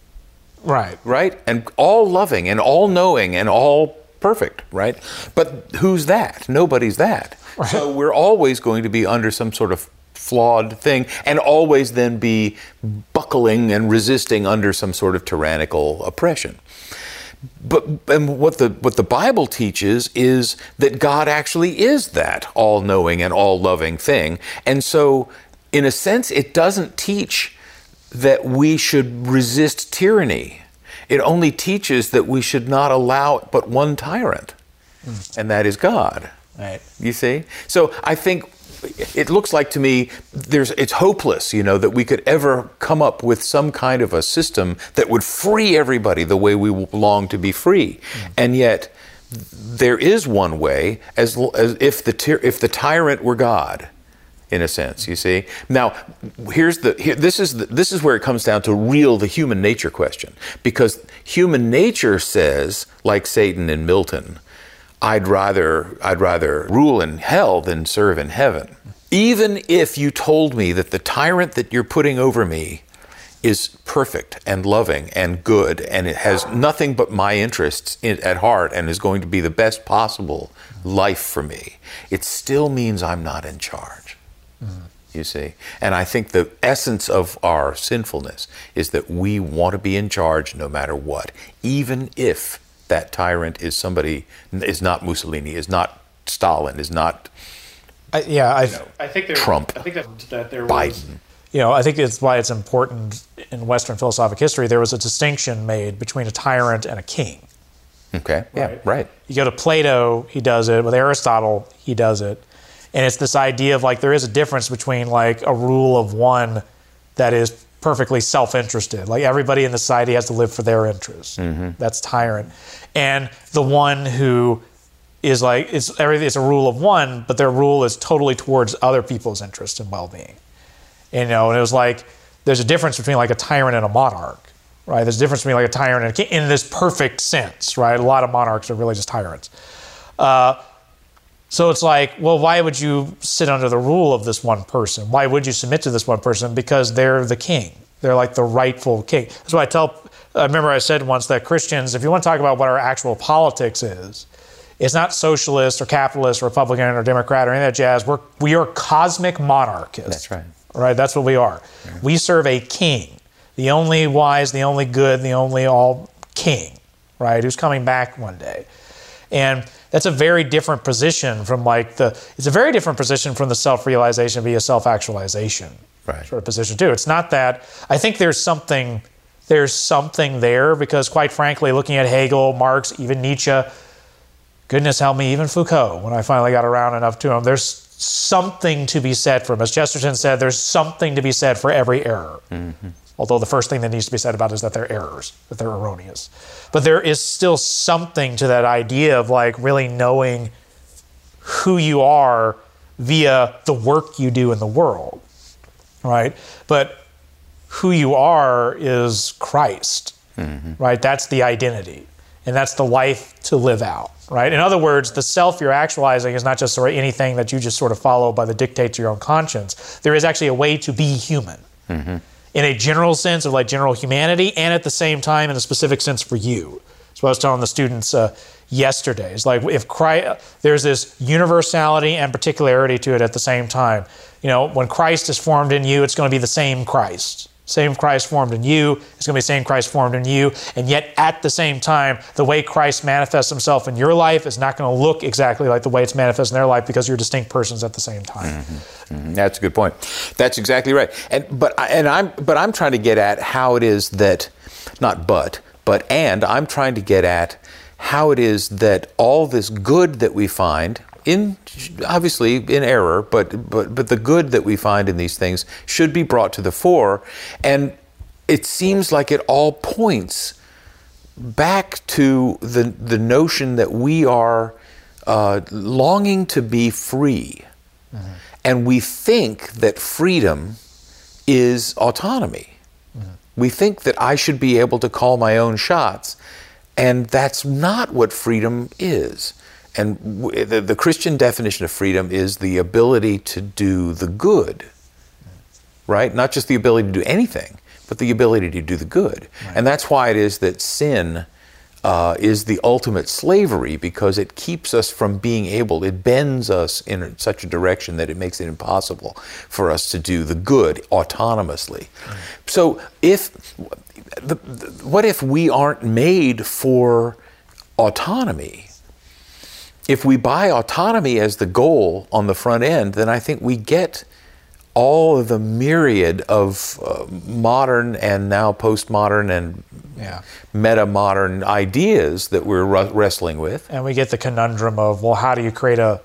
Right. Right? And all loving and all knowing and all perfect, right? But who's that? Nobody's that. Right. So we're always going to be under some sort of flawed thing, and always then be buckling and resisting under some sort of tyrannical oppression. But and what the what the Bible teaches is that God actually is that all-knowing and all-loving thing. And so, in a sense, it doesn't teach that we should resist tyranny. It only teaches that we should not allow but one tyrant, mm. and that is God. Right. You see? So I think it looks like to me there's it's hopeless, you know, that we could ever come up with some kind of a system that would free everybody the way we long to be free. Mm. And yet there is one way, as, as if the ty- if the tyrant were God, in a sense, you see. Now, here's the here, this is the, this is where it comes down to real the human nature question, because human nature says, like Satan and Milton, I'd rather I'd rather rule in hell than serve in heaven. Even if you told me that the tyrant that you're putting over me is perfect and loving and good, and it has nothing but my interests in, at heart, and is going to be the best possible life for me, it still means I'm not in charge. Mm-hmm. You see? And I think the essence of our sinfulness is that we want to be in charge no matter what, even if that tyrant is somebody, is not Mussolini, is not Stalin, is not I, yeah, I, you know, I think there, Trump, I think that, that there Biden. Was, you know, I think it's why it's important in Western philosophic history. There was a distinction made between a tyrant and a king. Okay. Yeah. Right. right. You go to Plato, he does it. With Aristotle, he does it. And it's this idea of like there is a difference between like a rule of one that is perfectly self-interested. Like everybody in the society has to live for their interests. Mm-hmm. That's tyrant. And the one who is like it's everything. It's a rule of one, but their rule is totally towards other people's interests and well-being. You know, and it was like, there's a difference between like a tyrant and a monarch, right? There's a difference between like a tyrant and a king in this perfect sense, right? A lot of monarchs are really just tyrants. Uh, so it's like, well, why would you sit under the rule of this one person? Why would you submit to this one person? Because they're the king. They're like the rightful king. That's why I tell, I remember I said once that Christians, if you want to talk about what our actual politics is, it's not socialist or capitalist or Republican or Democrat or any of that jazz. We're, we are cosmic monarchists. That's right. Right, that's what we are. Yeah. We serve a king, the only wise, the only good, the only all king, right, who's coming back one day. And that's a very different position from like the, it's a very different position from the self-realization via self-actualization right. sort of position too. It's not that, I think there's something, there's something there because quite frankly, looking at Hegel, Marx, even Nietzsche, goodness help me, even Foucault, when I finally got around enough to him, there's something to be said for him. As Chesterton said, there's something to be said for every error. Mm-hmm. Although the first thing that needs to be said about it is that they're errors, that they're erroneous. But there is still something to that idea of like really knowing who you are via the work you do in the world, right? But who you are is Christ, mm-hmm. right? That's the identity. And that's the life to live out, right? In other words, the self you're actualizing is not just sort of anything that you just sort of follow by the dictates of your own conscience. There is actually a way to be human mm-hmm. in a general sense of like general humanity and at the same time in a specific sense for you. That's what I was telling the students uh, yesterday. It's like if Christ, there's this universality and particularity to it at the same time. You know, when Christ is formed in you, it's going to be the same Christ. Same Christ formed in you, it's going to be the same Christ formed in you, and yet at the same time, the way Christ manifests himself in your life is not going to look exactly like the way it's manifest in their life because you're distinct persons at the same time. Mm-hmm. Mm-hmm. That's a good point. That's exactly right. And but I, and I'm but I'm trying to get at how it is that, not but, but and I'm trying to get at how it is that all this good that we find, in obviously in error, but but but the good that we find in these things should be brought to the fore, and it seems like it all points back to the the notion that we are uh, longing to be free, mm-hmm. and we think that freedom is autonomy. Mm-hmm. We think that I should be able to call my own shots, and that's not what freedom is. And w- the, the Christian definition of freedom is the ability to do the good, right? Not just the ability to do anything, but the ability to do the good. Right. And that's why it is that sin uh, is the ultimate slavery, because it keeps us from being able, it bends us in such a direction that it makes it impossible for us to do the good autonomously. Right. So if, the, the, what if we aren't made for autonomy? If we buy autonomy as the goal on the front end, then I think we get all of the myriad of uh, modern and now postmodern and yeah. meta-modern ideas that we're r- wrestling with. And we get the conundrum of, well, how do you create a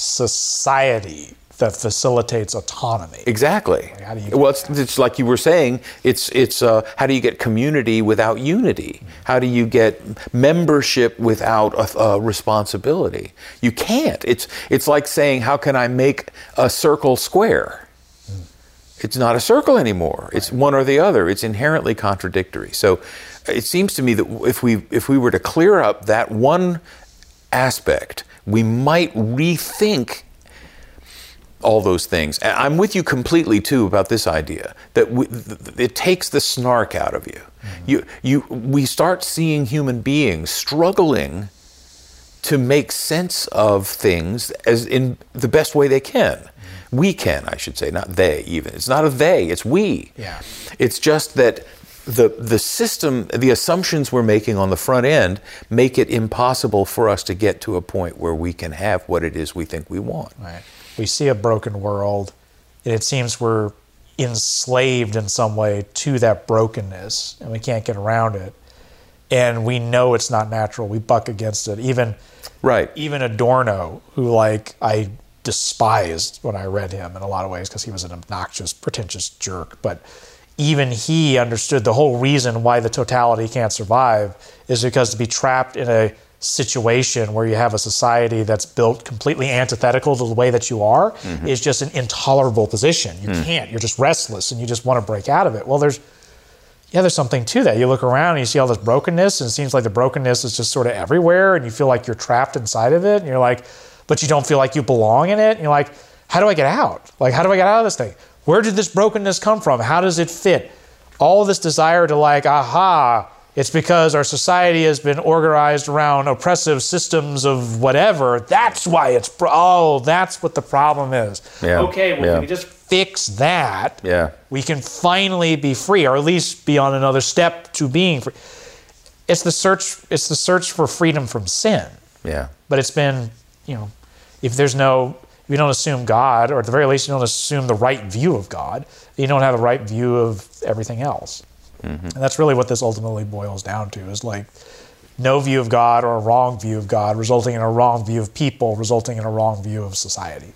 society that facilitates autonomy? Exactly. Like, how do you well, it's, it's like you were saying, it's it's uh, how do you get community without unity? Mm-hmm. How do you get membership without uh, responsibility? You can't. It's it's like saying, how can I make a circle square? Mm. It's not a circle anymore. It's right. one or the other. It's inherently contradictory. So it seems to me that if we if we were to clear up that one aspect, we might rethink all those things. And I'm with you completely too about this idea that we, th- it takes the snark out of you. Mm-hmm. You, you, we start seeing human beings struggling to make sense of things as in the best way they can. Mm-hmm. We can, I should say, not they even. It's not a they, it's we. Yeah. It's just that the the system, the assumptions we're making on the front end make it impossible for us to get to a point where we can have what it is we think we want. Right. We see a broken world, and it seems we're enslaved in some way to that brokenness, and we can't get around it. And we know it's not natural. We buck against it. Even, right. Even Adorno, who like I despised when I read him in a lot of ways because he was an obnoxious, pretentious jerk. But even he understood the whole reason why the totality can't survive is because to be trapped in a situation where you have a society that's built completely antithetical to the way that you are mm-hmm. is just an intolerable position. You mm. can't. You're just restless and you just want to break out of it. Well, there's yeah, there's something to that. You look around and you see all this brokenness, and it seems like the brokenness is just sort of everywhere, and you feel like you're trapped inside of it, and you're like, but you don't feel like you belong in it, and you're like, how do I get out? Like, how do I get out of this thing? Where did this brokenness come from? How does it fit? All this desire to like, aha, it's because our society has been organized around oppressive systems of whatever. That's why it's, pro- oh, that's what the problem is. Yeah. Okay, well, yeah. if we just fix that, yeah. we can finally be free, or at least be on another step to being free. It's the search, it's the search for freedom from sin. Yeah. But it's been, you know, if there's no, if you don't assume God, or at the very least you don't assume the right view of God, you don't have the right view of everything else. Mm-hmm. And that's really what this ultimately boils down to, is like no view of God or a wrong view of God resulting in a wrong view of people, resulting in a wrong view of society.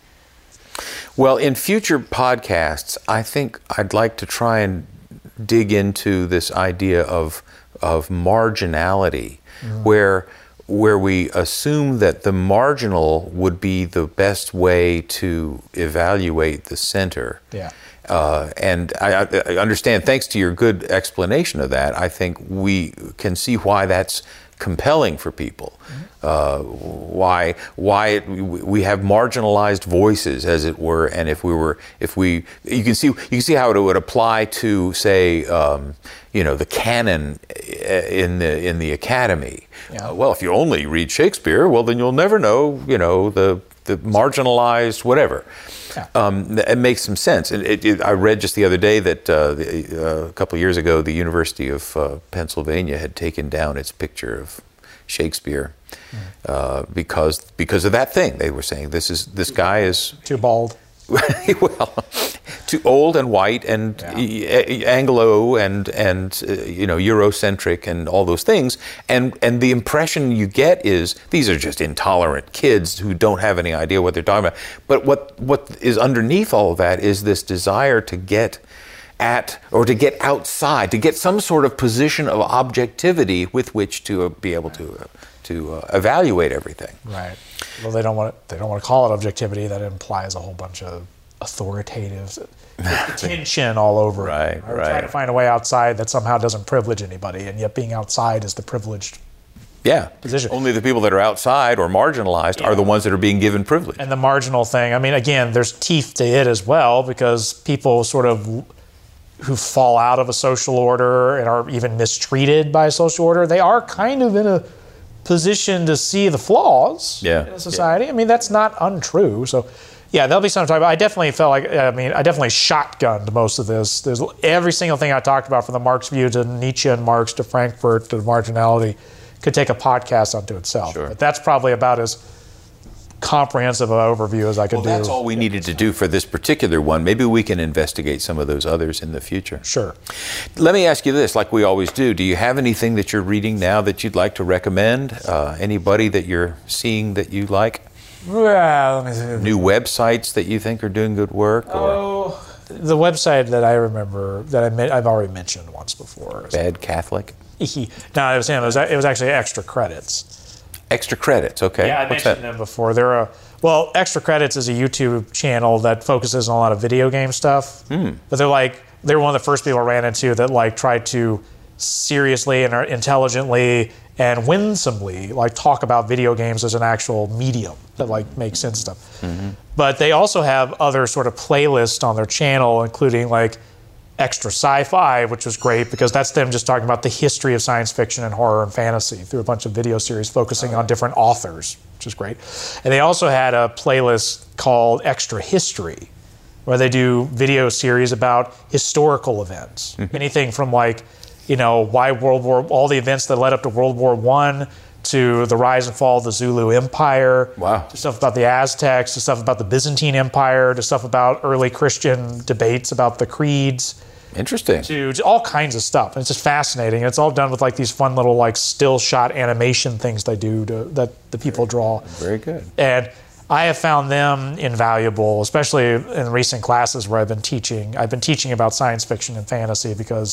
Well, in future podcasts, I think I'd like to try and dig into this idea of of marginality, mm. where where we assume that the marginal would be the best way to evaluate the center. Yeah. Uh, and I, I understand, thanks to your good explanation of that, I think we can see why that's compelling for people. Mm-hmm. Uh, why why it, we have marginalized voices, as it were, and if we were if we you can see you can see how it would apply to, say, um, you know, the canon in the in the academy. Yeah. Uh, well, if you only read Shakespeare, well, then you'll never know, you know, the the marginalized whatever. Yeah. Um, it makes some sense. And it, it, I read just the other day that uh, the, uh, a couple of years ago, the University of uh, Pennsylvania had taken down its picture of Shakespeare mm. uh, because because of that thing. They were saying this is this guy is too bald. Well, too old and white and yeah. Anglo and and uh, you know, Eurocentric and all those things, and and the impression you get is these are just intolerant kids who don't have any idea what they're talking about. But what what is underneath all of that is this desire to get at, or to get outside, to get some sort of position of objectivity with which to uh, be able to uh, to uh, evaluate everything. Right. Well, they don't want it, they don't want to call it objectivity. That implies a whole bunch of authoritative tension all over. Right. It. Right. Right. Trying to find a way outside that somehow doesn't privilege anybody, and yet being outside is the privileged. Yeah. Position. Only the people that are outside or marginalized yeah. are the ones that are being given privilege. And the marginal thing. I mean, again, there's teeth to it as well, because people sort of who fall out of a social order and are even mistreated by a social order, they are kind of in a position to see the flaws yeah. in society. Yeah. I mean, that's not untrue. So, yeah, there'll be something to talk about. I definitely felt like, I mean, I definitely shotgunned most of this. There's every single thing I talked about, from the Marx view to Nietzsche and Marx to Frankfurt to marginality, could take a podcast unto itself. Sure. But that's probably about as comprehensive an overview as I could well, do. That's all we needed to do for this particular one. Maybe we can investigate some of those others in the future. Sure. Let me ask you this, like we always do. Do you have anything that you're reading now that you'd like to recommend? Uh, anybody that you're seeing that you like? Well, let me see. New websites that you think are doing good work? Or? Oh, the website that I remember that I met, I've already mentioned once before. Bad Catholic? no, it was him. It was, it was actually Extra Credits. Extra Credits, okay. Yeah, I What's mentioned that? them before. They're a well, Extra Credits is a YouTube channel that focuses on a lot of video game stuff. Mm. But they're like they're one of the first people I ran into that like tried to seriously and intelligently and winsomely like talk about video games as an actual medium that like makes sense stuff. Mm-hmm. But they also have other sort of playlists on their channel, including like Extra Sci-Fi, which was great because that's them just talking about the history of science fiction and horror and fantasy through a bunch of video series focusing on different authors, which is great. And they also had a playlist called Extra History, where they do video series about historical events. Mm-hmm. Anything from like, you know, why World War, all the events that led up to World War One, to the rise and fall of the Zulu Empire, wow. to stuff about the Aztecs, to stuff about the Byzantine Empire, to stuff about early Christian debates about the creeds. Interesting. To, to all kinds of stuff. And it's just fascinating. It's all done with like these fun little like still shot animation things they do to, that the people draw. Very good. And I have found them invaluable, especially in recent classes where I've been teaching. I've been teaching about science fiction and fantasy because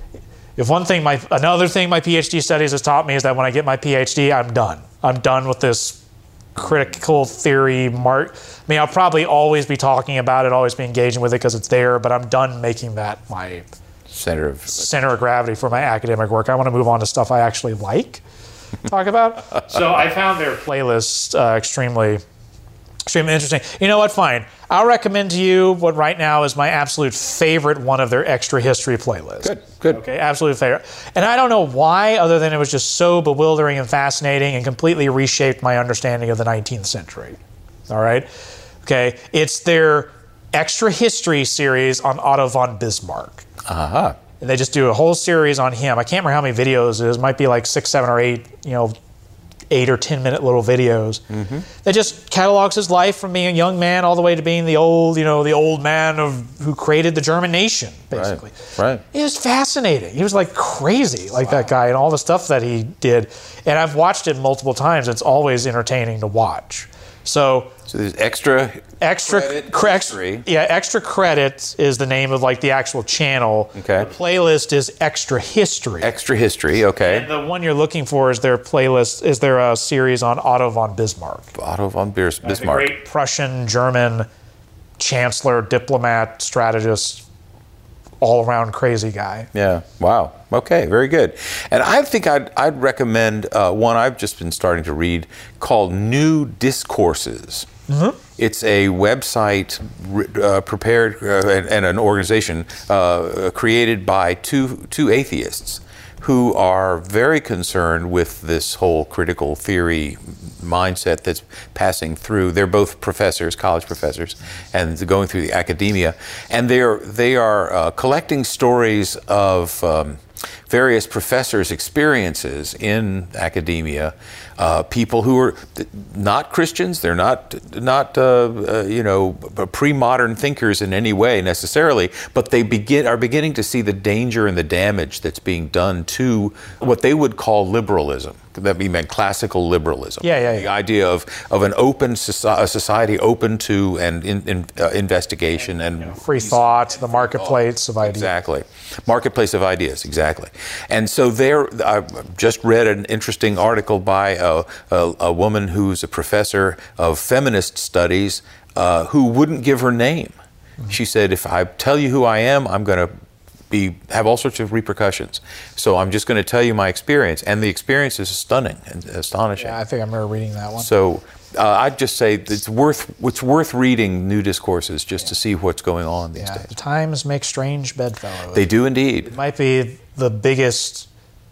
if one thing, my another thing my PhD studies has taught me is that when I get my PhD, I'm done. I'm done with this critical theory. Mark. I mean, I'll probably always be talking about it, always be engaging with it because it's there, but I'm done making that my center of center of gravity for my academic work. I want to move on to stuff I actually like talk about. So I found their playlist uh, extremely. Extremely interesting. You know what? Fine. I'll recommend to you what right now is my absolute favorite one of their extra history playlists. Good, good. Okay, absolute favorite. And I don't know why, other than it was just so bewildering and fascinating and completely reshaped my understanding of the nineteenth century. All right? Okay, it's their extra history series on Otto von Bismarck. Uh-huh. And they just do a whole series on him. I can't remember how many videos it is. It might be like six, seven, or eight, you know, eight or ten minute little videos mm-hmm. that just catalogs his life from being a young man all the way to being the old, you know, the old man of who created the German nation, basically. Right. right. It was fascinating. He was like crazy, like wow. that guy, and all the stuff that he did. And I've watched it multiple times. It's always entertaining to watch. So, so there's extra extra credit credit. Yeah, extra credit is the name of like the actual channel. Okay. The playlist is Extra History. Extra History. Okay. And the one you're looking for is their playlist. Is there a series on Otto von Bismarck? Otto von Bis- Bismarck. The great Prussian German chancellor, diplomat, strategist, all-around crazy guy. Yeah. Wow. Okay. Very good. And I think I'd, I'd recommend uh, one I've just been starting to read called New Discourses. Mm-hmm. It's a website uh, prepared uh, and, and an organization uh, created by two two atheists who are very concerned with this whole critical theory mindset that's passing through. They're both professors, college professors, and going through the academia, and they're they are uh, collecting stories of um, various professors' experiences in academia, uh, people who are not Christians, they're not not uh, uh, you know pre-modern thinkers in any way necessarily, but they begin are beginning to see the danger and the damage that's being done to what they would call liberalism. That meant classical liberalism. Yeah, yeah, yeah. The idea of, of an open soci- a society open to and in, in, uh, investigation and, and free thought, the marketplace of ideas. Exactly, marketplace of ideas. Exactly. And so there, I just read an interesting article by a, a, a woman who's a professor of feminist studies uh, who wouldn't give her name. Mm-hmm. She said, "If I tell you who I am, I'm going to Be, have all sorts of repercussions. So I'm just going to tell you my experience." And the experience is stunning and astonishing. Yeah, I think I remember reading that one. So uh, I'd just say it's worth it's worth reading New Discourses just yeah. to see what's going on these yeah, days. The times make strange bedfellows. They do indeed. It might be the biggest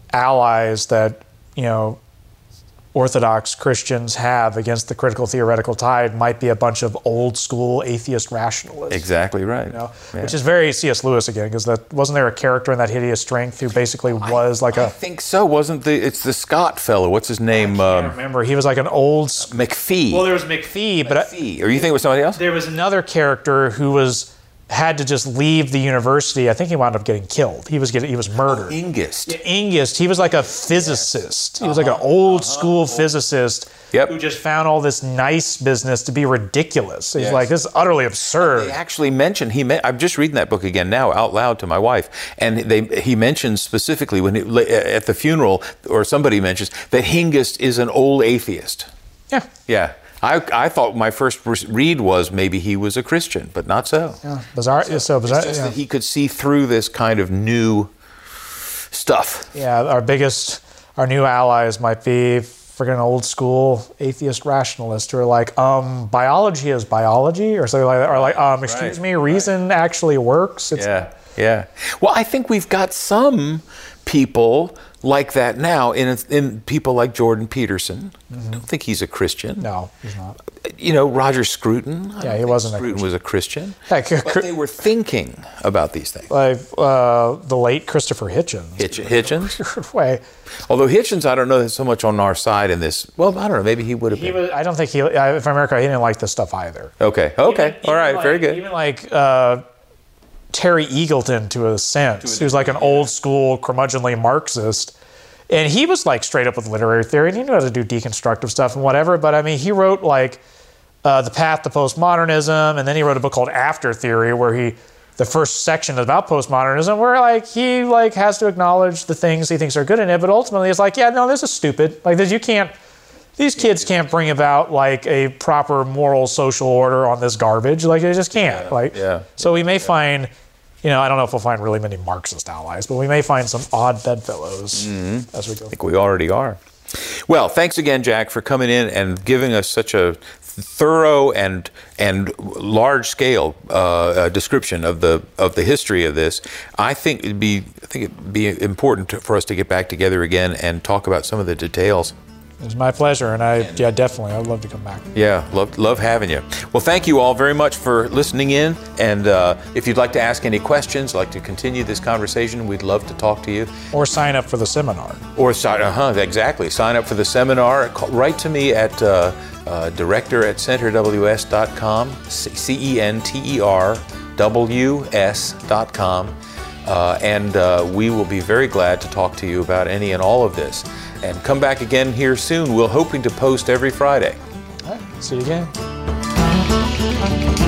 allies that, you know, Orthodox Christians have against the critical theoretical tide might be a bunch of old school atheist rationalists. Exactly right. You know, yeah. Which is very C S Lewis again, because that wasn't there a character in that Hideous Strength who basically was I, like I a. I think so. Wasn't the it's the Scott fellow? What's his name? I can't um, remember. He was like an old McPhee. Well, there was McPhee, but McPhee. I, or you think it was somebody else? There was another character who was. Had to just leave the university. I think he wound up getting killed. He was getting, he was murdered. Oh, Hengist. Yeah, Hengist. He was like a physicist. He was like an old school uh-huh. physicist yep. who just found all this nice business to be ridiculous. He's yes. like, this is utterly absurd. They actually mentioned he. Me- I'm just reading that book again now out loud to my wife, and they he mentions specifically when he, at the funeral, or somebody mentions that Hengist is an old atheist. Yeah. Yeah. I, I thought my first read was maybe he was a Christian, but not so. Yeah, bizarre. So, so bizarre. It's just yeah. that he could see through this kind of new stuff. Yeah, our biggest, our new allies might be friggin' old school atheist rationalists who are like, um, biology is biology, or something like that, or like, um, excuse right, me, reason right. actually works. It's, yeah, yeah. Well, I think we've got some people like that now in in people like Jordan Peterson. Mm-hmm. I don't think he's a Christian. No, he's not. You know, Roger Scruton. I yeah, he wasn't a Scruton Christian. was a Christian. Heck, but they were thinking about these things. Like uh, the late Christopher Hitchens. Hitch, Hitchens? Way. Although Hitchens, I don't know so much on our side in this. Well, I don't know. Maybe he would have he been. Was, I don't think he, uh, for America, he didn't like this stuff either. Okay, okay. Even, All right, even like, very good. Even like uh, Terry Eagleton, to a sense, who's like an old school curmudgeonly Marxist. And he was like straight up with literary theory, and he knew how to do deconstructive stuff and whatever. But I mean, he wrote like uh, The Path to Postmodernism, and then he wrote a book called After Theory, where he, the first section is about postmodernism, where like he like has to acknowledge the things he thinks are good in it, but ultimately it's like, yeah, no, this is stupid. Like this, you can't. These kids can't bring about like a proper moral social order on this garbage. Like they just can't. Yeah, like yeah, so we may yeah. find. You know, I don't know if we'll find really many Marxist allies, but we may find some odd bedfellows mm-hmm. as we go. I think we already are. Well, thanks again, Jack, for coming in and giving us such a thorough and and large-scale uh, uh, description of the of the history of this. I think it'd be I think it'd be important to, for us to get back together again and talk about some of the details. It was my pleasure, and I yeah definitely I'd love to come back. Yeah, love love having you. Well, thank you all very much for listening in, and uh, if you'd like to ask any questions, like to continue this conversation, we'd love to talk to you. Or sign up for the seminar. Or sign, uh-huh, exactly. Sign up for the seminar. Call, write to me at uh, uh, director at center w s dot com, C E N T E R W S dot com, uh, and uh, we will be very glad to talk to you about any and all of this. And come back again here soon. We're hoping to post every Friday. All right. See you again.